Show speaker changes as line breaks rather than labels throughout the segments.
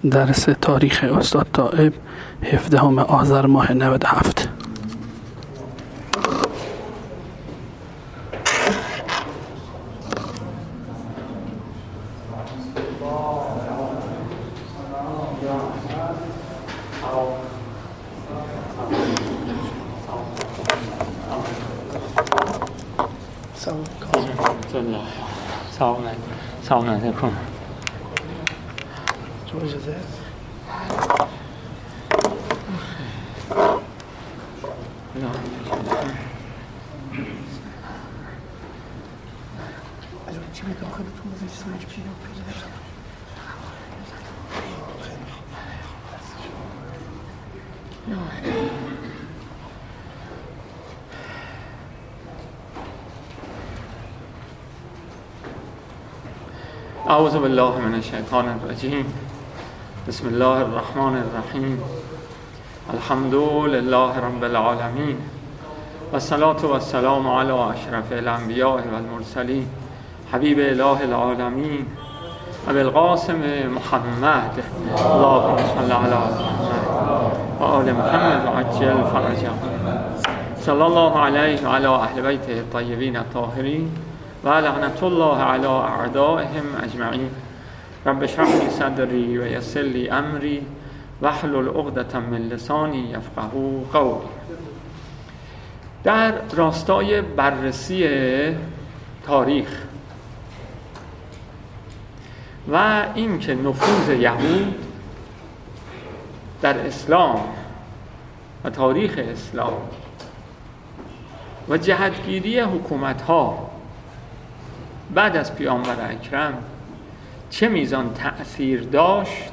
درس تاریخ استاد طائب 17 آذر ماه 97.
سلام علیکم.
اجازه چی میگم خودتون بزنید
اعوذ بالله من الشیطان الرجیم. بسم الله الرحمن الرحیم. الحمد لله رب العالمین و الصلاة و السلام علی اشرف الانبیاء و المرسلین حبیب اله العالمین ابی القاسم محمد اللهم صل علی محمد و آل محمد و عجل فرجهم. صلی الله علیه و علی اهل بیته الطیبین الطاهرین و لعنت الله علی اعدائهم اجمعین. رب اشرح لي صدری و یسر لي امری واحلل عقدة من لسانی یفقهوا قولی. در راستای بررسی تاریخ و اینکه نفوذ یهود در اسلام و تاریخ اسلام و جهتگیری حکومت‌ها بعد از پیامبر اکرم چه میزان تأثیر داشت،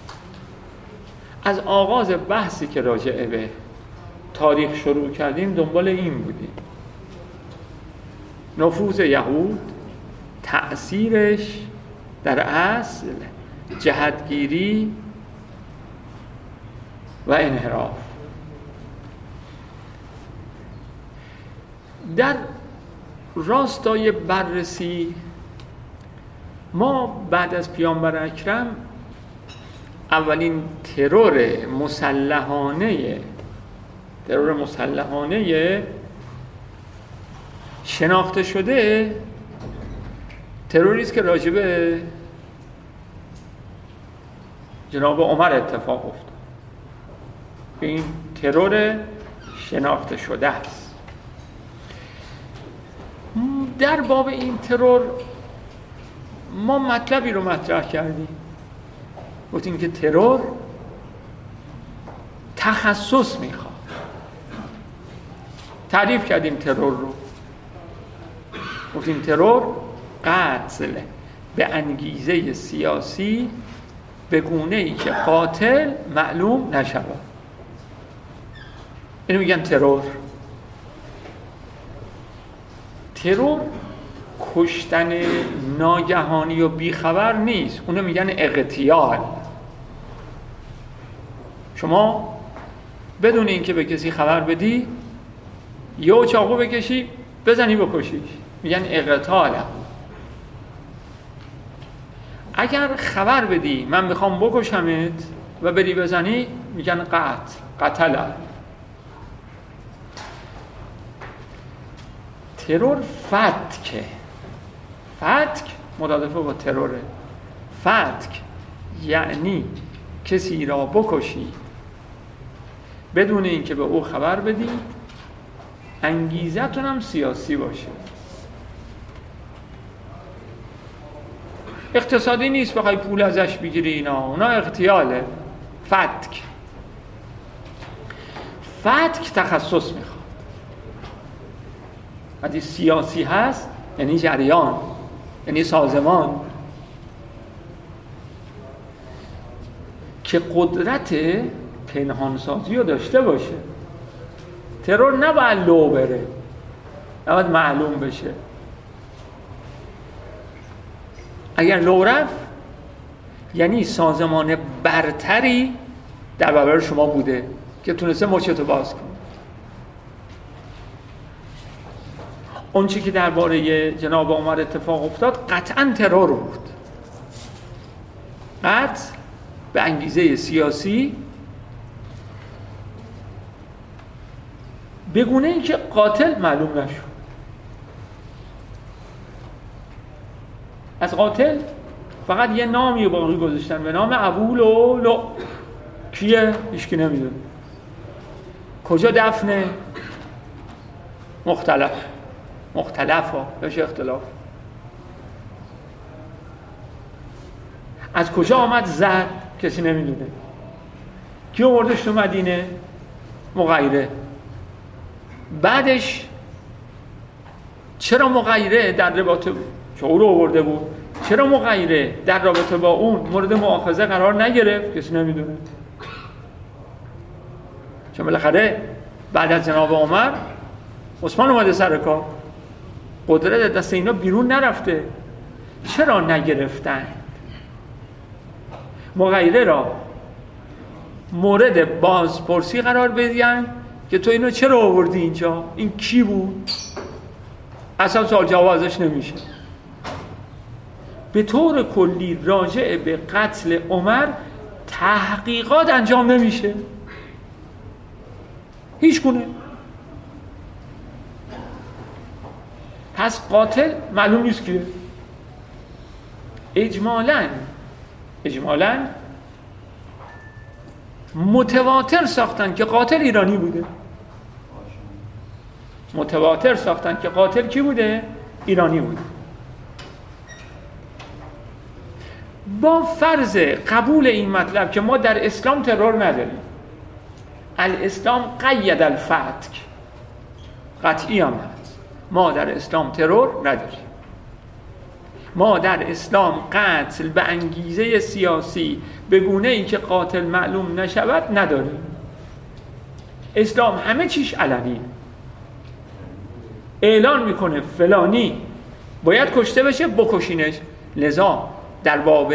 از آغاز بحثی که راجع به تاریخ شروع کردیم دنبال این بودیم: نفوذ یهود، تأثیرش در اصل جهتگیری و انحراف. در راستای بررسی ما بعد از پیامبر اکرم اولین ترور مسلحانه شناخته شده تروری است که راجع به جناب عمر اتفاق افتاد. این ترور شناخته شده است. در باب این ترور ما مطلبی رو مطرح کردیم، گفتیم که ترور تخصص میخواد. تعریف کردیم ترور رو، گفتیم ترور قتل به انگیزه سیاسی به گونه‌ای که قاتل معلوم نشود. اینو میگن ترور. ترور کشتن ناگهانی و بیخبر نیست، اونو میگن اغتیال. شما بدون اینکه به کسی خبر بدی یا چاقو بکشی بزنی بکشیش، میگن اغتیال. اگر خبر بدی من میخوام بکشمت و بری بزنی میگن قتل. ترور فتک مرادفه با تروره. فتک یعنی کسی را بکشی بدون اینکه به او خبر بدی، انگیزتون هم سیاسی باشه. اقتصادی نیست بخوای پول ازش بگیری، اونا اغتیاله. فتک تخصص میخواد. وقتی سیاسی هست یعنی جریان، یعنی سازمان که قدرت پنهانسازی رو داشته باشه. ترور نباید لو بره، نباید معلوم بشه. اگر لو رفت یعنی سازمان برتری در برابر شما بوده که تونسته مچتو باز کنه. اون چی که درباره جناب عمر اتفاق افتاد قطعاً ترور بود. قطع به انگیزه سیاسی به گونه ای که قاتل معلوم نشد. از قاتل فقط یه نامی باقی گذاشتن به نام ابولولو. کیه؟ هیچکی نمیدونه. کجا دفنه؟ مختلف ها بهش اختلاف. از کجا آمد زد؟ کسی نمیدونه. کی آوردش تو مدینه؟ مغیره. بعدش چرا مغیره در رابطه چه او رو آورده بود، چرا مغیره در رابطه با اون مورد مؤاخذه قرار نگرفت؟ کسی نمیدونه. چون بالاخره بعد از جناب عمر عثمان اومده سر کار، قدرت دست اینا بیرون نرفته. چرا نگرفتن؟ مغیره را مورد بازپرسی قرار بدین که تو اینو چرا آوردی اینجا؟ این کی بود؟ اصلا سوال جواب ازش نمیشه. به طور کلی راجع به قتل عمر تحقیقات انجام نمیشه، هیچ گونه. پس قاتل معلوم نیست کیه. اجمالاً متواتر ساختن که قاتل ایرانی بوده. متواتر ساختن که قاتل کی بوده؟ ایرانی بوده. با فرض قبول این مطلب که ما در اسلام ترور نداریم، الاسلام قید الفتک، قطعی هم هست، ما در اسلام ترور نداریم. ما در اسلام قتل به انگیزه سیاسی به گونه ای که قاتل معلوم نشود نداریم. اسلام همه چیش علنی اعلان میکنه فلانی باید کشته بشه، بکشینش. لذا در باب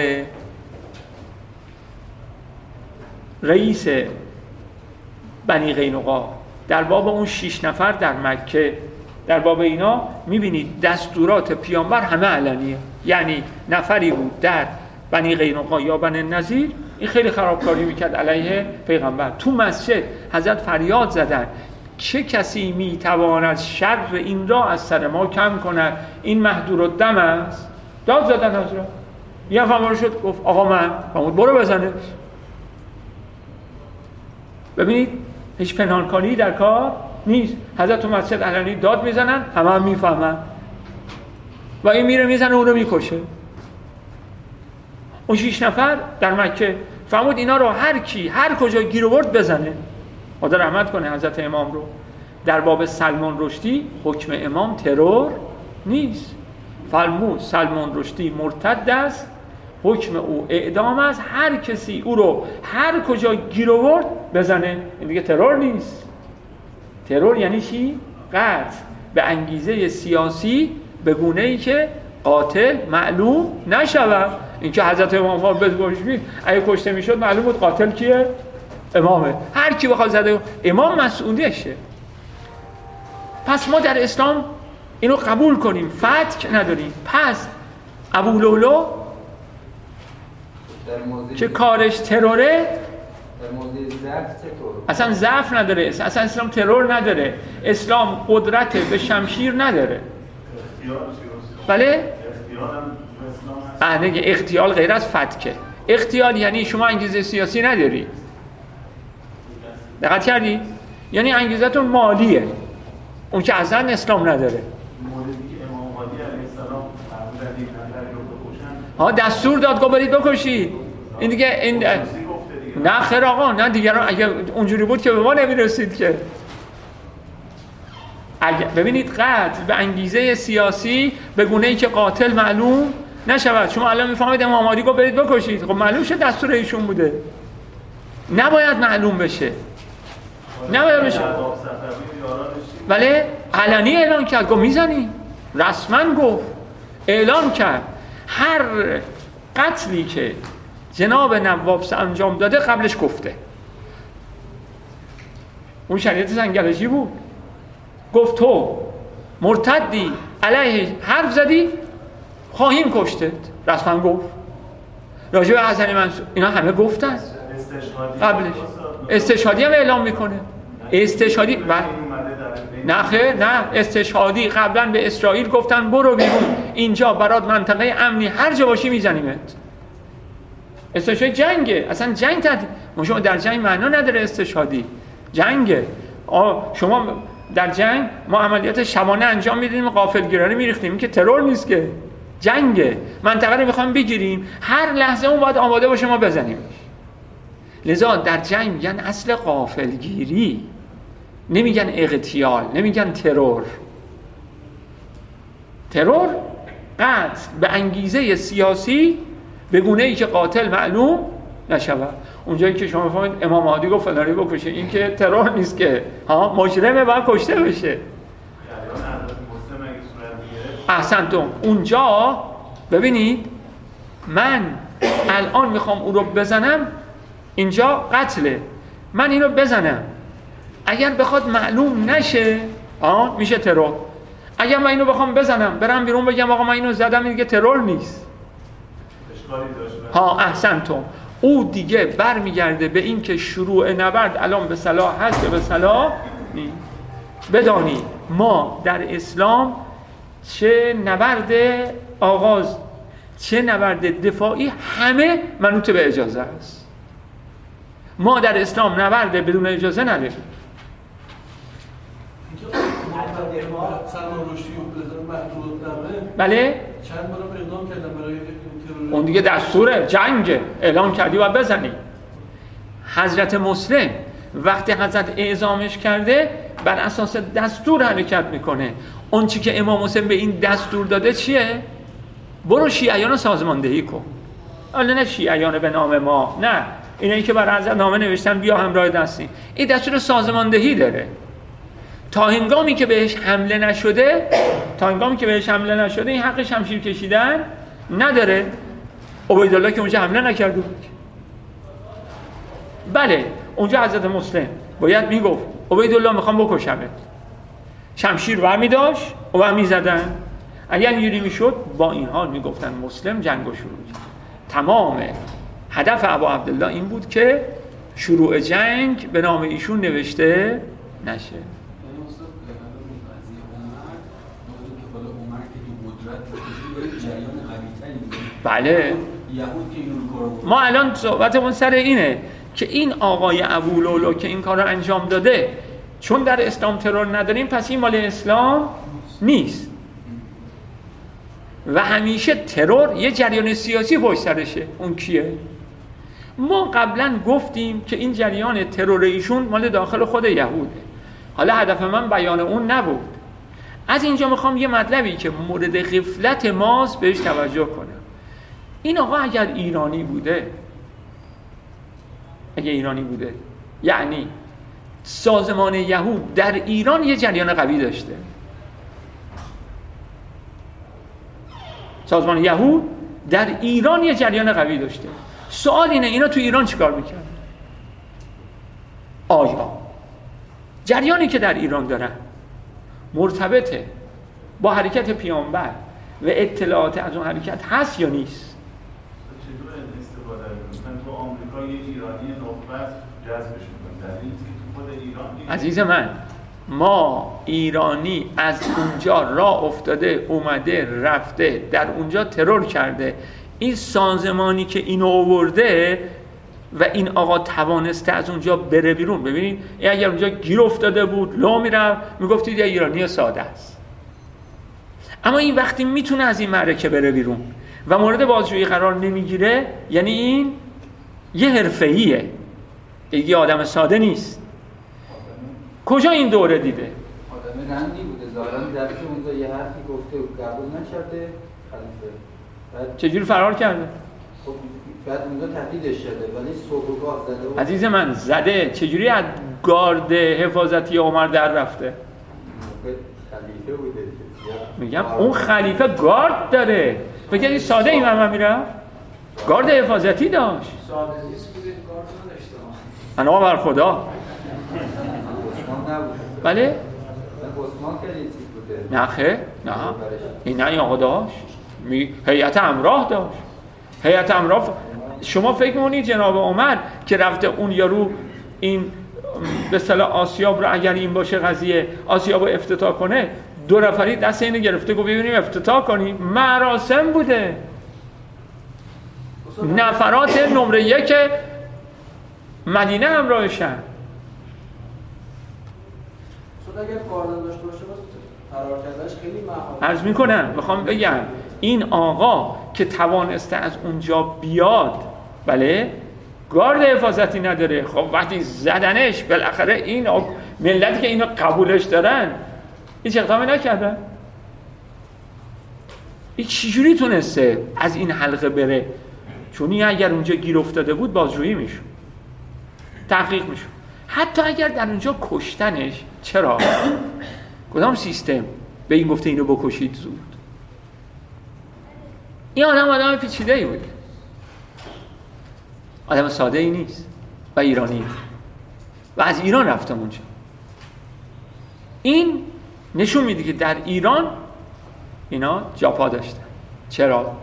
رئیس بنی قینقاع، در باب اون 6 نفر در مکه، در باب اینا میبینید دستورات پیامبر همه علنیه. یعنی نفری بود در بنی قینقاع یا بنی نضیر، این خیلی خرابکاری میکرد علیه پیغمبر. تو مسجد حضرت فریاد زدن چه کسی میتواند شر این را از سر ما کم کند؟ این مهدور الدم است. داد زدن حضرت. یه نفر شد گفت آقا من برو بزنه. ببینید هیچ پنهانکاری در کار نیست. حضرت تو مسجد علنی داد میزنن، همه هم میفهمن و این میره میزنه اون رو میکشه. اون 6 نفر در مکه فرمود اینا رو هر کی هر کجا گیر آورد بزنه. خدا رحمت کنه حضرت امام رو. در باب سلمان رشدی حکم امام ترور نیست. فرمود سلمان رشدی مرتد است، حکم او اعدام است، هر کسی او رو هر کجا گیر آورد بزنه. این دیگه ترور نیست. ترور یعنی چی؟ قتل به انگیزه سیاسی به گونه ای که قاتل معلوم نشود. این که حضرت امام بزرگوارید اگه کشته میشد معلوم بود قاتل کیه؟ امامه. هر کی بخواد زده امام مسئولشه. پس ما در اسلام اینو قبول کنیم، فتک نداریم. پس ابولولو که کارش تروره اصلا ضعف نداره، اصلا اسلام ترور نداره، اسلام قدرت به شمشیر نداره. بله؟ اغتیال غیر از فتکه. اغتیال یعنی شما انگیزه سیاسی نداری. دقت کردی؟ یعنی انگیزتون مالیه، اون که اصلا اسلام نداره. دستور داد گفت برید بکشید. این دیگه این نه خیر آقا، نه دیگران اگه اونجوری بود که به ما نمیرسید که. ببینید قتل به انگیزه سیاسی به گونه‌ای که قاتل معلوم نشود. شما الان میفهمید امام علی گفت برید بکشید، خب معلوم شد دستور ایشون بوده. نباید معلوم بشه، نباید بشه. ولی علنی اعلان کرد، گفت میزنی، رسما گفت، اعلان کرد هر قتلی که جناب نواب انجام داده قبلش گفته. اون شریعت زنگلشی بود. گفت تو مرتدی، علیه حرف زدی، خواهیم کشتت. رسما گفت. راجع به حسن منصور اینا همه گفتن قبلش. استشهادی هم اعلام میکنه. استشهادی نه خیر، نه استشهادی قبلا به اسرائیل گفتن برو بیرون، اینجا برات منطقه امنی، هر جا باشی میزنیمت. استشهادی جنگه، اصلا جنگ شما در جنگ معنا نداره. استشهادی جنگه. شما در جنگ ما عملیات شبانه انجام میدیم، غافلگیرانه میریختیم، این که ترور نیست که، جنگه. منطقه رو میخوام بگیریم، هر لحظه اون باید آماده باشه ما بزنیم. لذا در جنگ میگن اصل غافلگیری، نمیگن اغتیال، نمیگن ترور. ترور قتل به انگیزه سیاسی به گونه‌ای که قاتل معلوم نشود. اونجایی که شما فهمید امام مهدی گفت فلانی بکشه، این که ترور نیست که، ها مجرمه باید کشته بشه. احسنتم. اونجا ببینید من الان میخوام او رو بزنم، اینجا قتله، من اینو بزنم، اگر بخواد معلوم نشه میشه ترور. اگر من اینو بخوام بزنم برم بیرون بگم آقا من اینو زدم، این دیگه ترور نیست. احسنتم. او دیگه برمیگرده به این که شروع نبرد الان به صلاح هست یا به صلاح نیست. بدانید ما در اسلام چه نبرد آغاز چه نبرد دفاعی همه منوط به اجازه است. ما در اسلام نبرد بدون اجازه نداریم. بله؟
چند بار اعلام کردن برای
اون دیگه دستور جنگ، اعلام کردی و بزنی. حضرت مسلم وقتی حضرت اعزامش کرده بر اساس دستور حرکت میکنه. اون چی که امام حسین به این دستور داده چیه؟ برو شیعیان رو سازماندهی کن. حالا نه شیعیان به نام ما، نه اینایی که برای حضرت نامه نوشتن بیا همراه دستیم. این دستور سازماندهی داره. تا هنگامی که بهش حمله نشده این حق شمشیر کشیدن نداره. عبیدالله که اونجا حمله نکرده بود. بله اونجا حضرت مسلم باید میگفت عبیدالله میخوام بکشمت، شمشیر برمی داشت و برمی زدن. اگر اینجوری میشد با این حال میگفتن مسلم جنگو شروع کرد. تمام هدف ابا عبدالله این بود که شروع جنگ به نام ایشون نوشته نشه. بله ما الان صحبتمون سر اینه که این آقای ابولولو که این کار رو انجام داده، چون در اسلام ترور نداریم پس این مال اسلام نیست و همیشه ترور یه جریان سیاسی پشت سرشه. اون کیه؟ ما قبلا گفتیم که این جریان ترور ایشون مال داخل خود یهوده. حالا هدف من بیان اون نبود. از اینجا میخوام یه مطلبی که مورد غفلت ماست بهش توجه کنم. این آقا اگر ایرانی بوده یعنی سازمان یهود در ایران یه جریان قوی داشته. سازمان یهود در ایران یه جریان قوی داشته. سوال اینه اینا تو ایران چیکار میکردن؟ آیا جریانی که در ایران دارن مرتبطه با حرکت پیامبر و اطلاعات از اون حرکت هست یا نیست؟
چطور استفاده میکنن؟ تو آمریکا یه ایرانی نخبه جذبش میکنن، در این که تو خود ایران
عزیز من، ما ایرانی از اونجا راه افتاده اومده رفته در اونجا ترور کرده. این سازمانی که اینو آورده و این آقا توانسته از اونجا بره بیرون. ببینید اگر اونجا گیر افتاده بود لو میرفت میگفتید یه ایرانی ساده است. اما این وقتی میتونه از این معرکه بره بیرون و مورد بازجویی قرار نمیگیره، یعنی این یه حرفه‌ایه، یه آدم ساده نیست. کجا این دوره دیده؟
آدم رندی بوده، ظاهرا در که اونجا یه حرفی گفته و قبول نکرده خلیفه.
چجوری فرار کرده؟
خب بعد اونجا تهدیدش شده ولی صبح و گاه زده بود.
عزیز من زده، چجوری از گارد حفاظتی عمر در رفته؟
خلیفه بوده.
میگم اون خلیفه گارد داره. بگه این ساده این من میرم؟ گارد حفاظتی داشت.
ساده نیست بوده، گارد نداشته.
انا بر خدا. بله؟
عثمان خیلی چیز بوده.
نه خیر، نه. این نه آقا داشت. هیئت همراه داشت. هیئت همراه شما فکر می‌کنید جناب عمر که رفته اون یارو این به اصطلاح آسیاب رو، اگر این باشه قضیه، آسیاب رو افتتاح کنه، 2 نفری دست اینو گرفته گفت ببینیم افتتاح کنیم؟ مراسم بوده. نفرات نمره 1 مدینه همراهشن.
اگر کاردان داشته باشه فرار کردنش خیلی محال.
عرض میکنم بخوام بگم این آقا که توانسته از اونجا بیاد، بله، گارد حفاظتی نداره. خب وقتی زدنش بالاخره این ملتی که اینو قبولش دارن هیچ اقدامی نکردن. این چجوری تونسته از این حلقه بره؟ چون این اگر اونجا گیر افتاده بود بازجویی میشد، تحقیق میشد. حتی اگر در اونجا کشتنش، چرا؟ کدام سیستم به این گفته اینو بکشید زود؟ این آدم پیچیده‌ای بود، آدم ساده ای نیست و ایرانی و از ایران رفتم اونجا. این نشون میده که در ایران اینا جاپا داشتن. چرا؟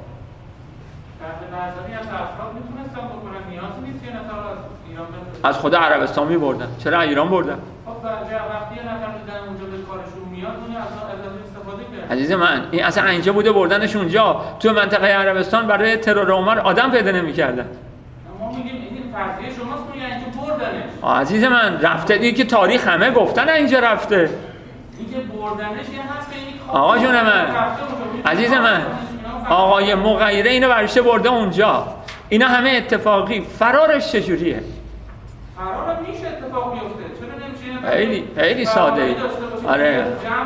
از خود عربستان می‌بردن. چرا ایران بردن؟
خب وقتی یه نفر دیدن اونجا به کارشون میاد اون از استفاده کرد.
عزیز من، این اصلا اینجا بوده بردنش اونجا. تو منطقه عربستان برای ترور عمر آدم پیدا نمی‌کردن.
ما میگیم این فرضیه شماست که اینجا بردنش.
عزیز من، رفته دیگه که تاریخ همه گفتن اینجا رفته.
دیگه بردنش یه هست این
آقا جون من، عزیز من، آقای مغیره اینو برشته برده اونجا. اینا همه اتفاقی. فرارش چجوریه؟
فرار میشه اتفاق بیفته. چرا نمیشه؟
خیلی ساده ای. آره.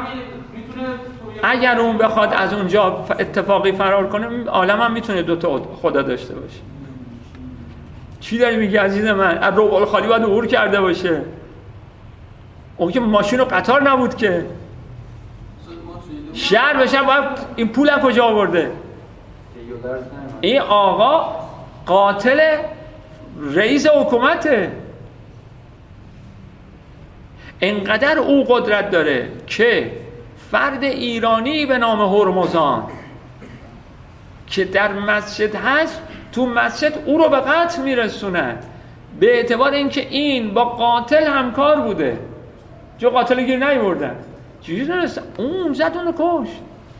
اگر اون بخواد از اونجا اتفاقی فرار کنه، عالم هم میتونه 2 خدا داشته باشه. چی داری میگی عزیز من؟ از ربع الخالی باید عبور کرده باشه. اون که ماشین و قطار نبود که. شهر به شهر باید این پول از کجا آورده؟ این آقا قاتل رئیس حکومته. انقدر او قدرت داره که فرد ایرانی به نام هرمزان که در مسجد هست، تو مسجد او رو به قتل میرسونن به اعتبار اینکه این با قاتل همکار بوده. جو قاتل گیر نیوردن. چیزی دونستن؟ اون زد اونو کشت.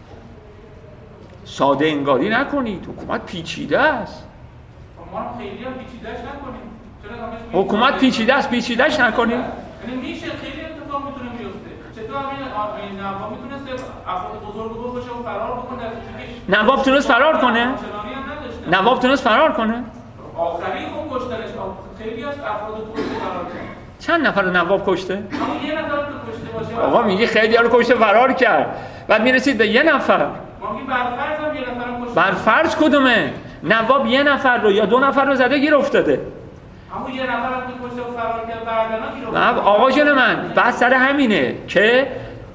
ساده انگاری نکنید. حکومت پیچیده است.
ما خیلی هم پیچیده‌اش نکنیم.
حکومت پیچیده است، پیچیده‌اش نکنیم.
یعنی میشه خیلی اتفاق میتونه بیفته. چطور این نواب میتونسته افراد بزرگ بشه و فرار بکنه؟
نواب تونست فرار کنه؟ نواب تونست فرار کنه؟
آخری اون کشتنش خیلی از افراد بزرگ فرار کنه.
چند نفر نواب کشته؟
اما یه نفر رو کشته باشه.
آقا میگی خیلی ها رو کشته فرار کرد. بعد میرسید به یه نفر.
ما میگیم برفرض هم یه نفر رو کشته.
برفرض کدومه؟ نواب یه نفر رو یا 2 نفر رو زده گیر افتاده.
اما یه نفر رو کشته و فرار کرد بعداً گیر افتاده.
آقا جون من، بحث سر همینه که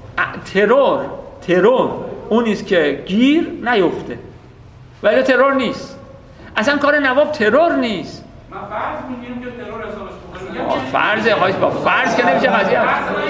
ترور اون نیست که گیر نیفته. ولی ترور نیست. اصلا کار نواب ترور نیست.
ما فرض میگیم که ترور حسابش کنه.
فرض با فرض که نمیشه قضیه.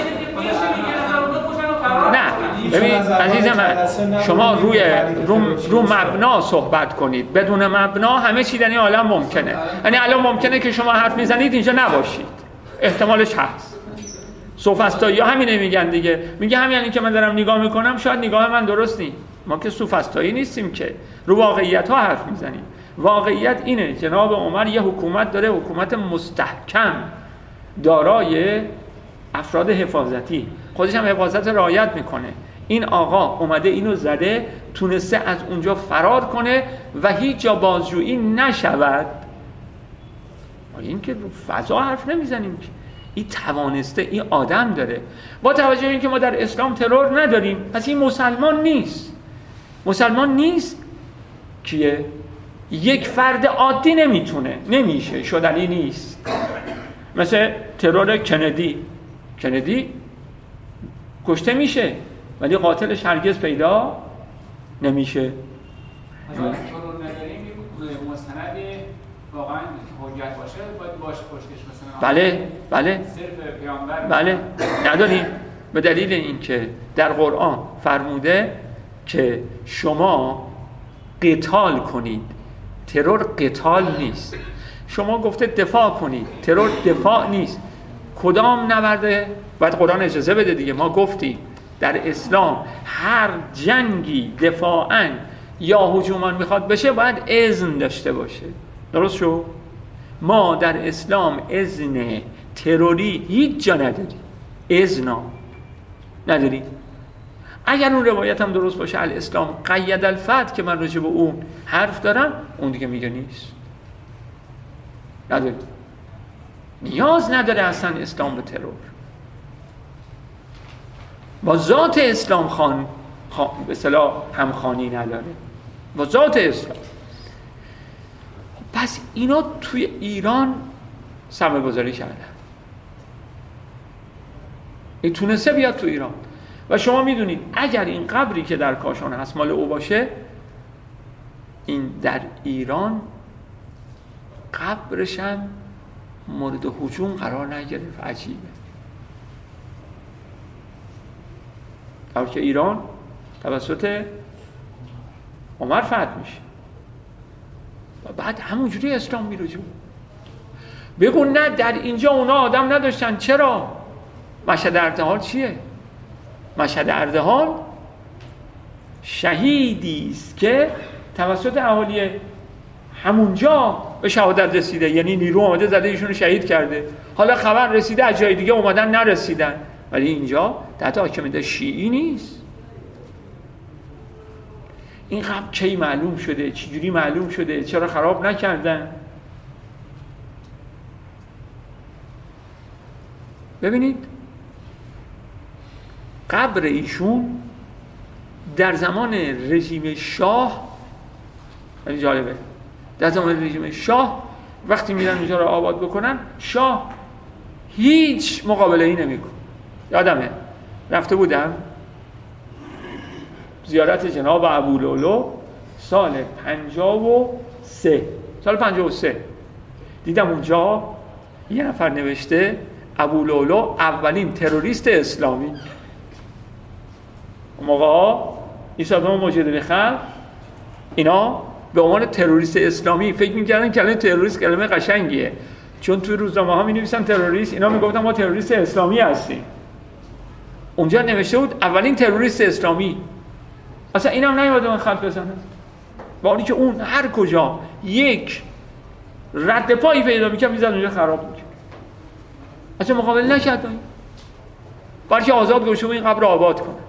نه ببین عزیز من، شما رو مبنا صحبت کنید. بدون مبنا همه چی در این عالم ممکنه. یعنی الان ممکنه که شما حرف میزنید اینجا نباشید، احتمالش هست. سوفسطایی ها همینه میگن دیگه. میگه همین که من دارم نگاه میکنم شاید نگاه من درست نیست. ما که سوفسطایی نیستیم که رو واقعیت ها حرف میزنیم. واقعیت اینه جناب عمر یه حکومت داره، حکومت مستحکم دارای افراد حفاظتی، خودش هم حفاظت رعایت میکنه. این آقا اومده اینو زده، تونسته از اونجا فرار کنه و هیچ جا بازجویی نشود. این که رو فضا حرف نمیزنیم که این توانسته، این آدم داره. با توجه به اینکه ما در اسلام ترور نداریم، پس این مسلمان نیست. مسلمان نیست کیه؟ یک فرد عادی نمیشه، شدنی نیست. مثل ترور کندی کشته میشه ولی قاتلش هرگز پیدا نمیشه.
ترور نداریم مستند واقعا حجت باشه باید باشه کشتش مثلا.
بله
صرف پیامبر
بله نداریم، به دلیل اینکه در قرآن فرموده که شما قتال کنید ترور قتال نیست. شما گفته دفاع کنید، ترور دفاع نیست. کدام نبرده؟ باید قرآن اجازه بده دیگه. ما گفتیم در اسلام هر جنگی دفاعاً یا هجومان میخواد بشه باید اذن داشته باشه. درست شو؟ ما در اسلام اذن تروری هیچ جا نداریم. اذنا نداریم. اگر اون روایت هم درست باشه الاسلام قید الفتح که من راجع به اون حرف دارم، اون دیگه میگه نیست. نداریم. نیاز نداره اصلا اسلام به ترور. با ذات اسلام به اصطلاح همخوانی نداره. با ذات اسلام. پس اینا توی ایران سرمایه گذاری کردن. این تونسته بیاد تو ایران. و شما میدونید اگر این قبری که در کاشان هست مال او باشه، این در ایران قبرش هم مورد هجوم قرار نگرفت. عجیبه. در که ایران توسط عمر فتح میشه و بعد همونجوری اسلام میره جو. بگو نه در اینجا اونا آدم نداشتن. چرا؟ مشهد اردحال چیه؟ مشهد اردحال شهیدی است که توسط اهالی همونجا به شهادت رسیده. یعنی نیرو آمده زده ایشونو شهید کرده. حالا خبر رسیده از جای دیگه اومدن نرسیدن، ولی اینجا تحت حاکمیت شیعی نیست. این قبل کی معلوم شده؟ چجوری معلوم شده؟ چرا خراب نکردن؟ ببینید قبر ایشون در زمان رژیم شاه، خیلی جالبه، در زمان رژیم شاه وقتی میرن اونجا رو آباد بکنن، شاه هیچ مقابله‌ای نمیکنه. یادمه رفته بودم زیارت جناب ابولولو سال 53 دیدم اونجا یه نفر نوشته ابولولو اولین تروریست اسلامی. اون موقع عیسی ابن مجید خلق اینا به عنوان تروریست اسلامی فکر می‌کردن که کلمه تروریست کلمه قشنگیه، چون توی روزنامه‌ها می‌نویسن تروریست، اینا میگفتن ما تروریست اسلامی هستیم. اونجا نوشته بود اولین تروریست اسلامی. اصلا اینم نیومده من خط بزنه، با اونی که اون هر کجا یک رد پایی پیدا می‌کنه می‌زد اونجا خراب می‌کنه. اصلا مقابله نکرد، بلکه آزاد گوشه این قبر رو آباد کنه.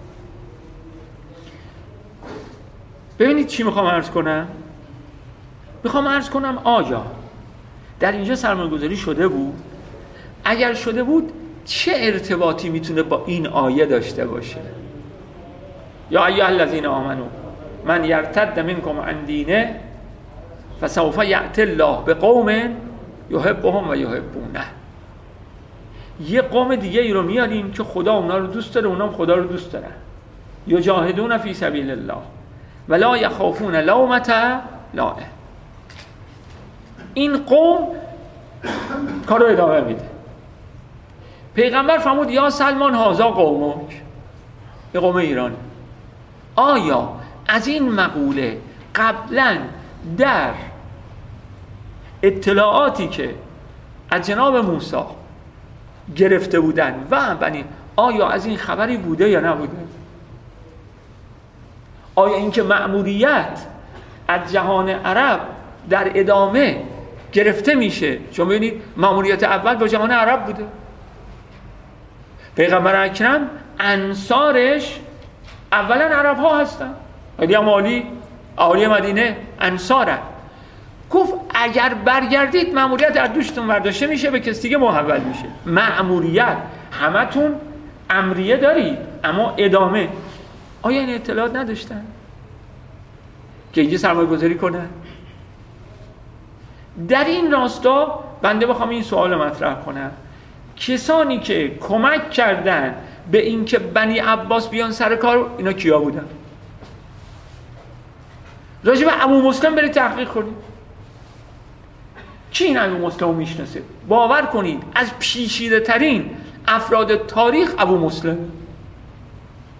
ببینید چی میخوام عرض کنم؟ میخوام عرض کنم آیا در اینجا سرمایه‌گذاری شده بود؟ اگر شده بود چه ارتباطی میتونه با این آیه داشته باشه؟ یا ایها الذین آمنو من یرتد منکم عن دینه فسوف یأتی الله بقوم یحبهم و یحبونه. یه قوم دیگه ای رو میاریم که خدا اونا رو دوست داره، اونا هم خدا رو دوست دارن. یجاهدون فی سبیل الله ولا یخافون لومة لائم. این قوم کارو ادامه میده. پیغمبر فرمود یا سلمان هذا قومک، به قوم ایرانی. آیا از این مقوله قبلا در اطلاعاتی که از جناب موسی گرفته بودن و بنی، آیا از این خبری بوده یا نبوده؟ آیا اینکه مأموریت از جهان عرب در ادامه گرفته میشه؟ چون ببینید مأموریت اول با جهان عرب بوده. پیغمبر اکرم انصارش اولا عرب ها هستن، خیلی هم اهالی مدینه انصاره. گفت اگر برگردید مأموریت از دوشتون برداشته میشه، به کسی دیگه محول میشه. مأموریت همتون امریه دارید اما ادامه. آیا این اطلاعات نداشتن که اینجا سرمایه گذاری کنن؟ در این راستا بنده بخوام این سوال مطرح کنم، کسانی که کمک کردن به این که بنی عباس بیان سر کار، اینا کیا بودن؟ راجع به ابو مسلم برید تحقیق کنید. کی این ابو مسلم رو میشناسه؟ باور کنید از پیچیده ترین افراد تاریخ ابو مسلم.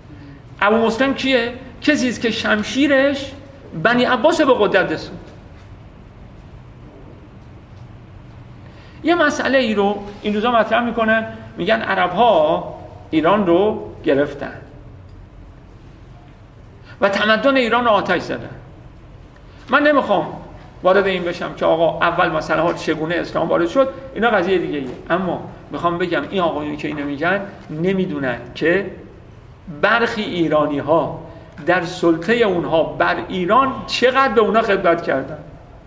ابو مسلم کیه؟ کسی است که شمشیرش بنی عباس به قدرت رسوند. یه مسئله ای رو این روزا مطرح میکنن، میگن عرب ها ایران رو گرفتن و تمدن ایران رو آتش زدن. من نمیخوام وارد این بشم که آقا اول مسئله ها چگونه اسلام وارد شد، اینا قضیه دیگه ایه. اما میخوام بگم این آقایونی که اینو میگن نمیدونن که برخی ایرانی ها در سلطه اونها بر ایران چقدر به اونا خدمت کردن.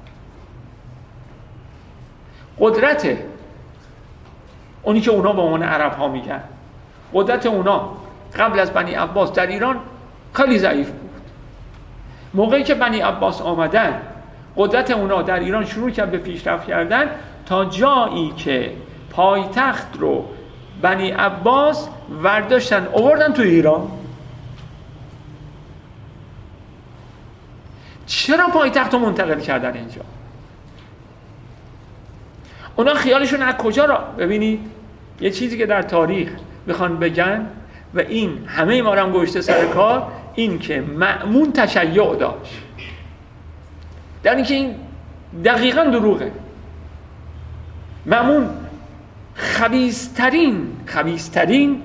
قدرت اونی که اونا به عنوان عرب ها میگن، قدرت اونا قبل از بنی عباس در ایران خیلی ضعیف بود. موقعی که بنی عباس آمدن قدرت اونا در ایران شروع کرد به پیشرفت کردن تا جایی که پایتخت رو بنی عباس ورداشتن آوردن تو ایران. چرا پایتخت رو منتقل کردن اینجا؟ اونا خیالشون از کجا را ببینید، یه چیزی که در تاریخ بخوان بگن و این همه ما رو هم گوشته سر کار، این که مأمون تشیع داشت، در این که این دقیقاً دروغه. مأمون خبیثترین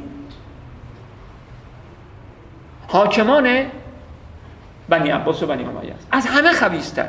حاکمان بنی عباس و بنی امیه است، از همه خبیث‌تره.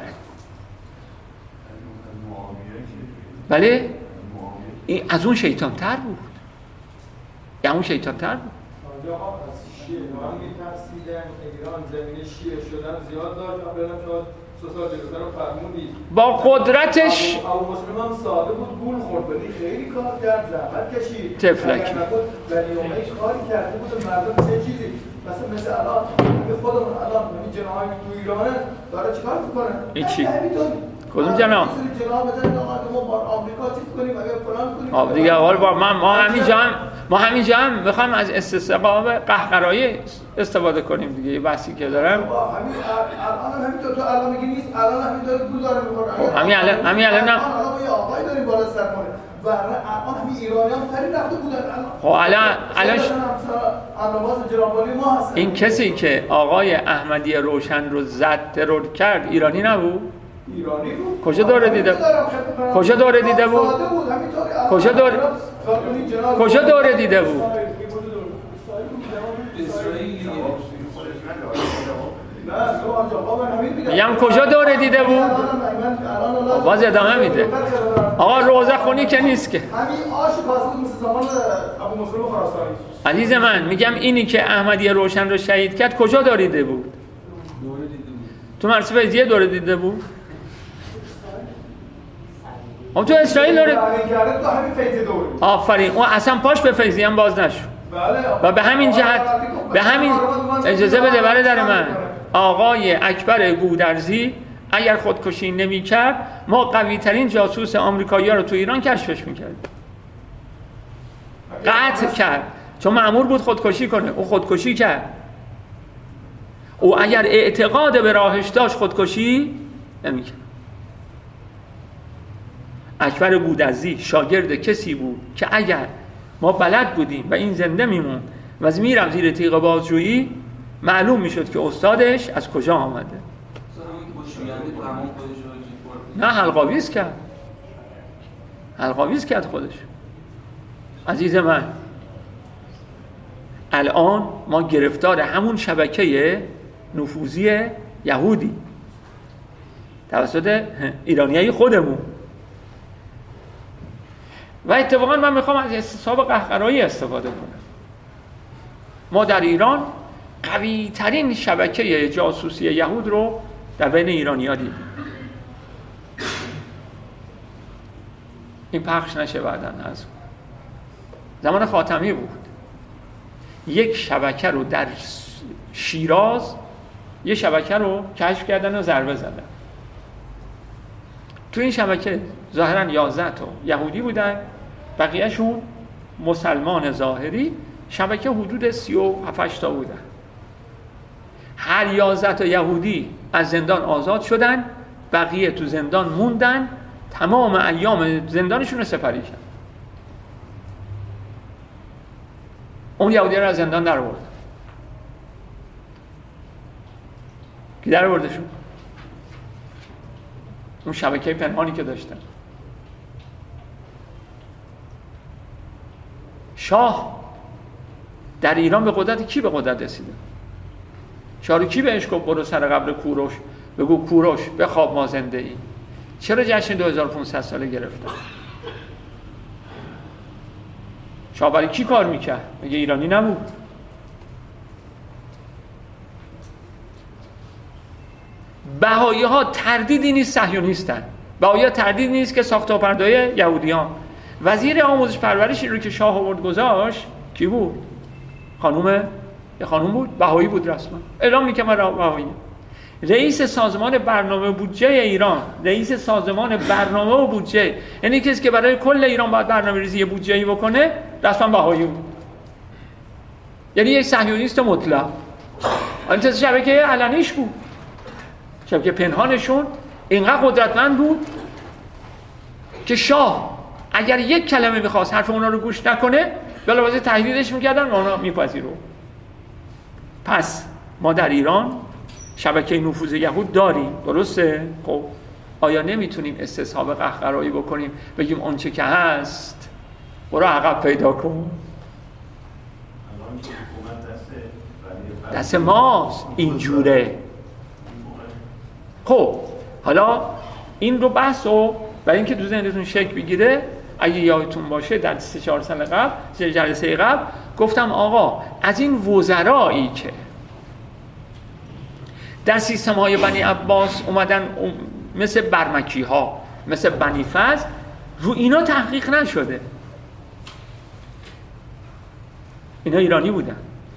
بله این از اون شیطان تر بود، یا اون شیطان تر بود.
ایران می‌ترسیدن ایران زمین شیعه شدن زیاد داشت و برام شاید سوسال جلوتر رو فرمودید
با قدرتش
ابو مسلم هم ساده بود، گول خورد ولی خیلی کار کرد، زحمت کشید،
تفلک
بنی امیه کاری کرده بود مردم چه چیزی مثل الان خودمون الان این جناحی تو ایران داره چیکار میکنه؟
هیچی. کدوم جناح؟
جناح بزنید ما با آمریکا چیز کنیم اگه فلان کنیم.
دیگه اول با ما همینجا هم میخوایم از استثقاب قهقرایی استفاده کنیم دیگه. یه بحثی که دارم
الان همینطور تو الان میگی نیست، الان همینطور پول داره میخوره.
همین الان
ما یه آقای داریم بالا سر کنه و الان همین ایرانیان خیلی رفته بودن.
خب الان این کسی که آقای احمدی روشن رو زد ترور کرد ایرانی نبود؟
ایرانی بود.
کجا دوره دیده بود؟ کجا دوره دیده بود؟ کجا دوره دیده بود؟ میگم کجا دوره دیده بود؟ باز ادامه میده. آقا روزه خونی که نیست که.
همین آش پاسد مثل زمان ابو مسلم خراسانی.
عزیز من میگم اینی که احمدی روشن رو شهید کرد کجا دوره دیده بود؟ تو مرسی فیضیه دوره دیده بود؟ اون تو اسرائیل دوره آفرین، اون اصلا پاش به فیضیه هم باز نشد. و به همین جهت اجازه بده برادر من، آقای اکبر گودرزی اگر خودکشی نمی کرد ما قوی ترین جاسوس آمریکایی ها رو تو ایران کشفش میکردیم. قطع کرد چون مأمور بود خودکشی کنه، او خودکشی کرد. او اگر اعتقاد به راهش داشت خودکشی نمی کرد. اکبر گودرزی شاگرد کسی بود که اگر ما بلد بودیم و این زنده میمون و میرم زیر تیغ بازجویی معلوم میشد که استادش از کجا آمده. نه حلقاویز کرد خودش. عزیز من الان ما گرفتار همون شبکه نفوذی یهودی توسط ایرانیای خودمون و اتفاقا من میخوام از استصحاب قهقرایی استفاده کنم. ما در ایران قوی ترین شبکه جاسوسی یهود رو در بین ایرانی ها دیدیم. این پخش نشه بعدن از زمان خاتمی بود. یک شبکه رو در شیراز یه شبکه رو کشف کردن و ضربه زدن. تو این شبکه ظاهرا 11 تا یهودی بودن، بقیهشون مسلمان ظاهری. شبکه حدود 37 تا بودن. هر 11 تا یهودی از زندان آزاد شدن، بقیه تو زندان موندن، تمام ایام زندانشون رو سپری کردن. اون یهودی رو از زندان در آوردن. کی در آوردشون؟ اون شبکه پنهانی که داشتن. شاه در ایران به قدرت کی به قدرت رسیده؟ شاه رو کی بهش گفت برو سر قبر کوروش بگو کوروش بخواب ما زنده ای؟ چرا جشن 2500 ساله گرفتن؟ شاه برای کی کار میکرد؟ مگه ایرانی نبود؟ بهایی ها تردیدی نیست صهیونیستن. بهایی ها تردیدی نیست که ساختارپردهای یهودیان. وزیر آموزش پرورشی رو که شاه آورد گذاشت کی بود؟ یه خانوم بود، بهایی بود رسما. اعلام میکنه من بهایی. رئیس سازمان برنامه بودجه ایران، رئیس سازمان برنامه و بودجه، یعنی کسی که برای کل ایران باید برنامه‌ریزی بودجه‌ای بکنه، رسما بهایی بود. یعنی یک صهیونیست مطلق. این شبکه علنیش بود. شبکه پنهانشون اینقدر قدرتمند بود که شاه اگر یک کلمه می‌خواست حرف اونا رو گوش نکنه، بلافاصله تهدیدش می‌کردن و اونا می‌پذیرو. پس ما در ایران شبکه نفوذ یهود داریم، درسته؟ خب آیا نمیتونیم استصحاب قهقرایی بکنیم بگیم اون چه که هست برو عقب پیدا کن؟ دست ماست اینجوره. خب حالا این رو بحثو برای اینکه تو ذهنتون شکل بگیره، اگه یادتون باشه در 3-4 سال قبل، جلسه قبل گفتم آقا از این وزرایی که در سیستم های بنی عباس اومدن مثل برمکی ها، مثل بنی فضل، رو اینا تحقیق نشده. اینا ایرانی بودن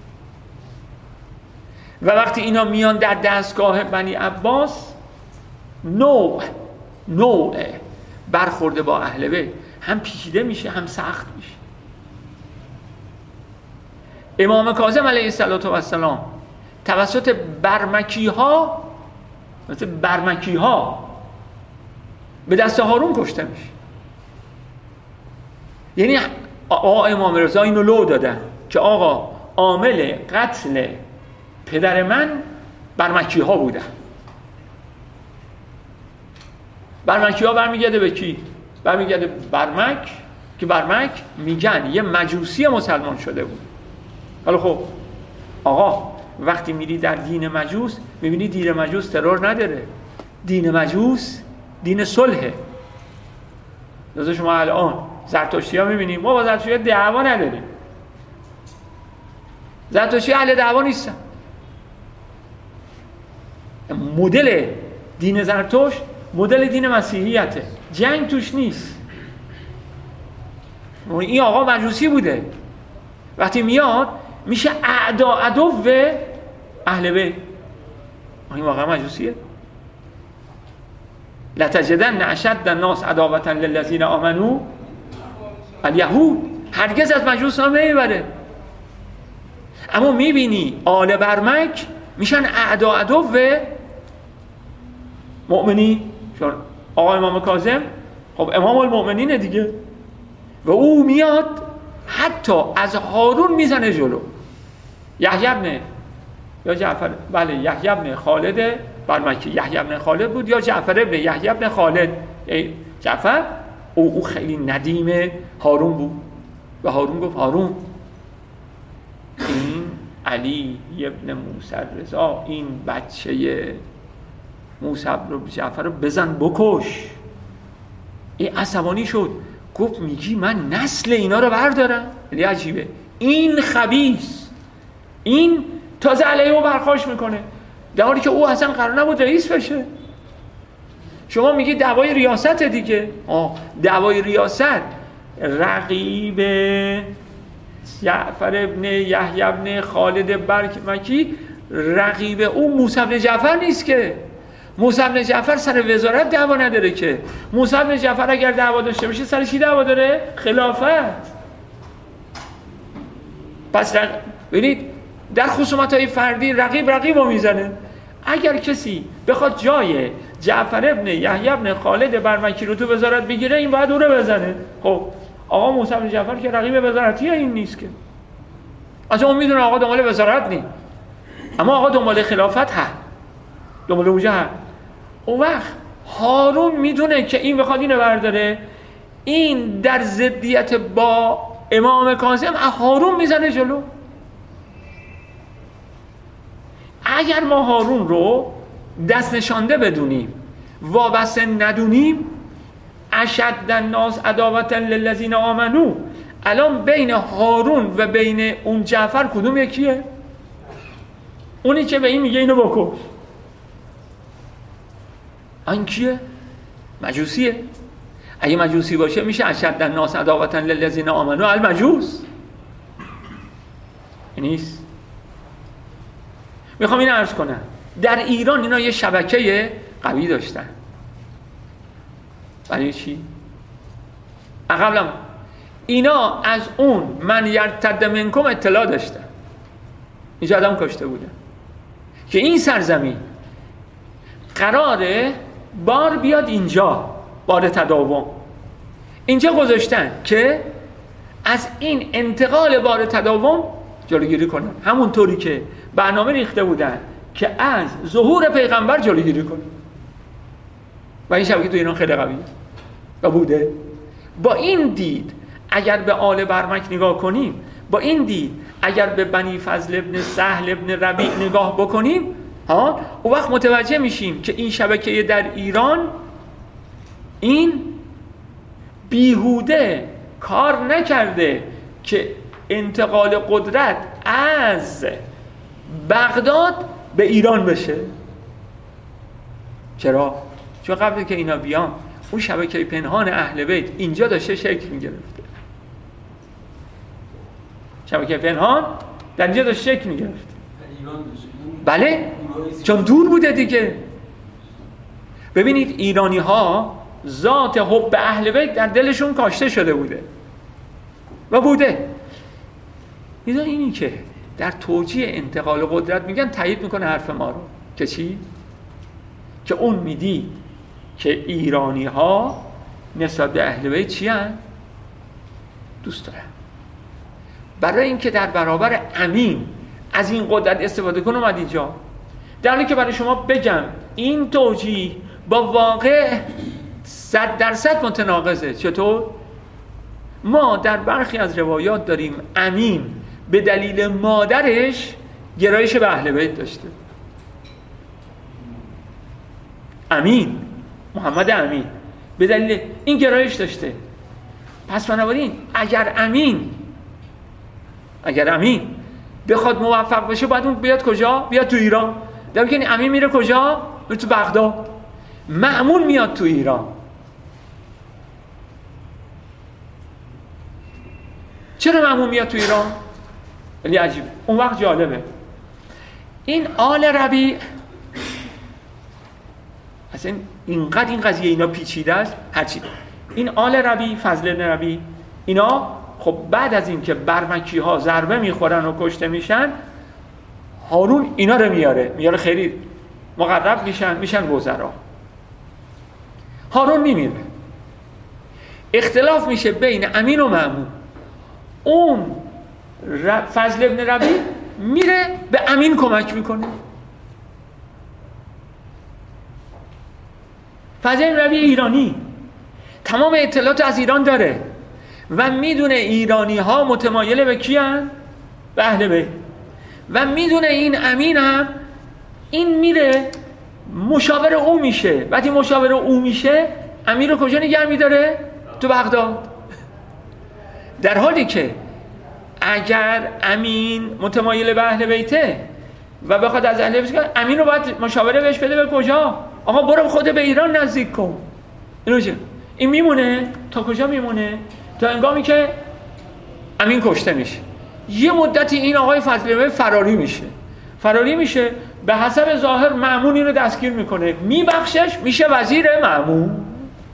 و وقتی اینا میان در دستگاه بنی عباس، نوع برخورده با اهل بیت هم پیچیده میشه هم سخت میشه. امام کاظم علیه السلام توسط برمکی ها، مثل برمکی ها، به دست هارون کشته میشه. یعنی آقا امام رضا اینو لو دادن که آقا عامل قتل پدر من برمکی ها بودن. برمکی ها برمیگرده به کی؟ برمیگرده برمک، که برمک میگن یه مجوسی مسلمان شده بود. حالا خب آقا وقتی میری در دین مجوس میبینی دین مجوس ترور نداره، دین مجوس دین صلحه. لذا شما الان زرتشتی ها میبینیم ما با زرتشتی ها دعوا نداریم، زرتشتی اهل دعوا نیستن. مدل دین زرتشت مدل دین مسیحیته، جنگ توش نیست. این آقا مجوسی بوده، وقتی میاد میشه عدو اهل بیت. این واقعا مجوسیه. لتجدن اشد الناس عداوة للذین آمنوا الیهود. هرگز از مجوس نام نمیبره. اما میبینی آل برمک میشن عدو مؤمنی. چون آقا امام کاظم خب امام المؤمنینه دیگه، و او میاد حتی از هارون میزنه جلو. یحیی ابن خالد برمکی، یحیی ابن خالد بود یا جعفر ابن یحیی ابن خالد. جعفر او خیلی ندیم هارون بود و هارون گفت هارون این علی ابن موسی رضا، این بچه موسی رو جعفر رو بزن بکش. این عصبانی شد، گفت میگی من نسل اینا رو بردارم؟ خیلی عجیبه. این خبیث، این تازه علیه او برخاش میکنه در حالی که او اصلا قرار نبود رئیس بشه. شما میگی دعوای ریاست دیگه. دعوای ریاست رقیب جعفر ابن یحیی ابن خالد برمکی، رقیب او موسی بن جعفر نیست که. موسی بن جعفر سر وزارت دعوا نداره که. موسی بن جعفر اگر دعوا داشته باشه سر چی دعوا داره؟ خلافت. پس ببینید در خصومت‌های فردی رقیب رو میزنه. اگر کسی بخواد جای جعفر ابن یحیی ابن خالد برمکی رو تو وزارت بگیره، این باید او رو بزنه. خب آقا موسی بن جعفر که رقیب وزارتی این نیست که. اصلا اون میدونه آقا دنبال وزارت نیست، اما آقا دنبال خلافت هست، دنبال اوجه هست. اون وقت هارون میدونه که این بخواد اینو برداره، این در ضدیت با امام کاظم هارون میزنه جلو. اگر ما هارون رو دست نشانده بدونیم، وابسته ندونیم، اشد الناس عداوة للذین آمنو، الان بین هارون و بین اون جعفر کدوم یکیه؟ اونی که به این میگه اینو بکش. این کیه؟ مجوسیه. اگه مجوسی باشه میشه اشد الناس عداوة للذین آمنو المجوس. نیست. میخوام این عرض کنم در ایران اینا یه شبکه قوی داشتن. برای چی؟ قبلا اینا از اون من یرتد منکم اطلاع داشتن. اینجا آدم کشته بودن که این سرزمین قراره بار بیاد اینجا، بار تداوم اینجا گذاشتن که از این انتقال بار تداوم جلوگیری کنن. همونطوری که برنامه ریخته بودن که از ظهور پیغمبر جلوگیری کنن. و این شبکه تو ایران خیلی قویه و بوده. با این دید اگر به آل برمک نگاه کنیم، با این دید اگر به بنی فضل ابن سهل ابن ربیع نگاه بکنیم، اون وقت متوجه میشیم که این شبکه در ایران این بیهوده کار نکرده که انتقال قدرت از بغداد به ایران بشه. چرا؟ چون قبل که اینا بیان اون شبکه پنهان اهل بیت اینجا داشته شکل میگرفته. شبکه پنهان در اینجا داشته شکل میگرفته. بله، چون دور بوده دیگه. ببینید ایرانی ها ذات حب اهل بیت در دلشون کاشته شده بوده و بوده. میدون اینی که در توجیه انتقال قدرت میگن تایید میکنه حرف ما رو که چی؟ که اون میدید که ایرانی ها نسبت به اهل بیت چی هن؟ دوست دارن. برای اینکه در برابر امین از این قدرت استفاده کنه اومد اینجا. در حالی که برای شما بگم این توجیه با واقع 100% متناقضه. چطور؟ ما در برخی از روایات داریم امین به دلیل مادرش گرایش به اهل بیت داشته. امین، محمد امین به دلیل این گرایش داشته. پس بنابراین اگر امین بخواد موفق بشه باید اون بیاد کجا؟ بیاد تو ایران. در حالی که امین میره کجا؟ میره تو بغداد. مأمون میاد تو ایران. چرا مأمون میاد تو ایران؟ ولی عجیبه. اون وقت جالبه این آل ربیع اصلا اینقدر این قضیه اینا پیچیده است. هرچی این آل ربیع، فضل بن ربیع، اینا خب بعد از این که برمکی ها ضربه میخورن و کشته میشن، هارون اینا رو میاره خیلی مقرب میشن وزرا. هارون میمیره. اختلاف میشه بین امین و مأمون. اون فضل ابن ربیع میره به امین کمک میکنه. فضل ابن ربیع ایرانی تمام اطلاعات از ایران داره و میدونه ایرانی ها متمایل به کی هستند؟ به اهل بیت. و میدونه این امین هم این میره مشاور او میشه. وقتی مشاور او میشه امیر رو کجا نگه میداره؟ تو بغداد. در حالی که اگر امین متمایل به اهل بیته و بخواد از اهل بیت کنه، امین رو باید مشاوره بهش بده به کجا؟ آقا برو خود به ایران نزدیک کن. این میمونه تا کجا میمونه؟ تا هنگامی که امین کشته میشه. یه مدتی این آقای فضل فراری میشه به حسب ظاهر مأمون اینو دستگیر میکنه، میبخشش، میشه وزیر مأمون.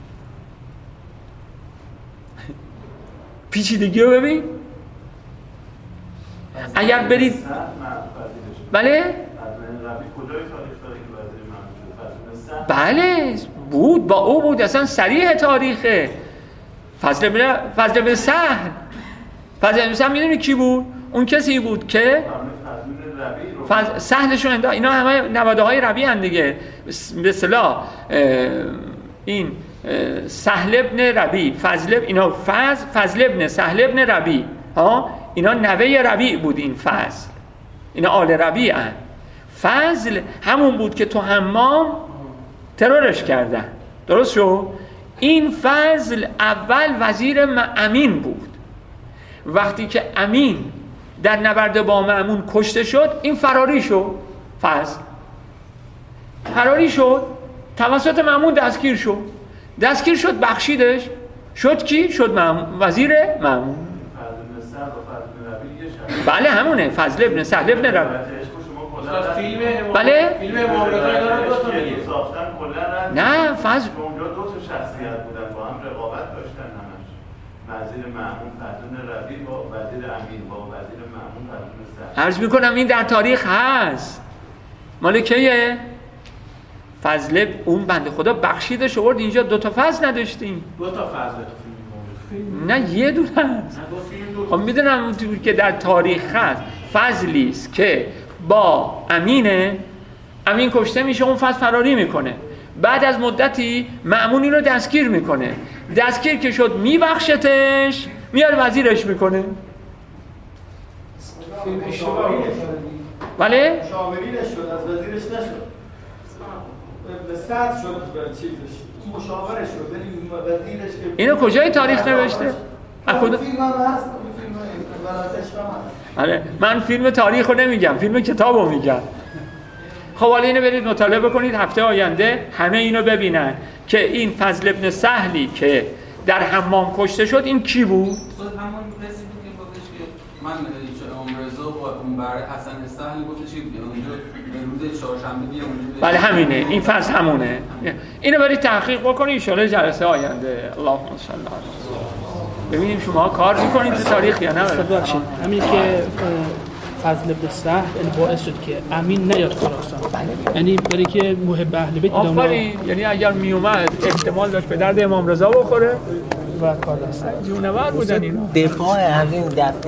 پیچیدگی رو ببین. اگر برید بله بله بود، با او بود، اصلا صریح تاریخه. فضل بن سهل میدونی کی بود؟ اون کسی بود که سهلشون اینا همه نواده های ربیع هن دیگه. به اصطلاح این سهل ابن ربیع، فضل ابن سهل ابن ربیع، اینا نوه ربیع بود. این فضل، اینا آل ربیع هن. فضل همون بود که تو حمام ترورش کردن، درست شو؟ این فضل اول وزیر امین بود. وقتی که امین در نبرد با مأمون کشته شد، این فراری شد. فضل فراری شد، توسط مأمون دستگیر شد، بخشیدش، شد کی؟ شد وزیر مأمون. بله همونه، فضل ابن سهل ابن ربیع. بله؟
فیلم امام رضا اینا رو دو تا میگه ساختن کلا.
نه فضل
اونجا دو تا شخصیت بودن با هم رقابت داشتن همش. وزیر مأمون فضل ربیع با وزیر امین، با وزیر مأمون فضل سهل.
عرض میکنم این در تاریخ هست. مال کیه؟ فضل اون بنده خدا بخشیدش آورد اینجا. دو تا فضل نداشتیم.
دو تا فضل تو فیلم.
نه یه دونه هست. خب میدونم اون که در تاریخ هست. فضلی است که با امین کشته میشه، اون فضل فراری میکنه. بعد از مدتی مأمونی رو دستگیر میکنه. دستگیر که شد میبخشتش، میاره وزیرش میکنه. بله؟
مشاوری نشد، از وزیرش نشد. به صد شد به چیزش. مشاوره شد، ولی وزیرش که
اینو کجای تاریخ نوشته؟
فیلم هم هست، فیلم ولایتش هم هست.
من فیلم تاریخ رو نمیگم، فیلم کتاب رو میگم. خب حالا اینو برید مطالعه بکنید، هفته آینده همه اینو ببینن که این فضل ابن سهلی که در حمام کشته شد این کی بود؟
همون کسی بود که گفتش که من امام رضا با اون برای حسن سهل گفتش که اونجا روز چهارشنبه دیگه اونجا.
بله همینه، این فضل همونه. اینو برید تحقیق بکنید ان شاءالله جلسه آینده. اللهم صل علی ببینیم شما کار میکنید تو تاریخ یا نه.
ببخشید همین که فضل ابن سهل یعنی باعث شد که امین نیاد خراسان، یعنی برای که محب اهل بیت
آفرین، یعنی اگر میومد احتمال داشت به درد امام رضا بخوره
و کار دست
جونور بودن اینا.
دفاع از این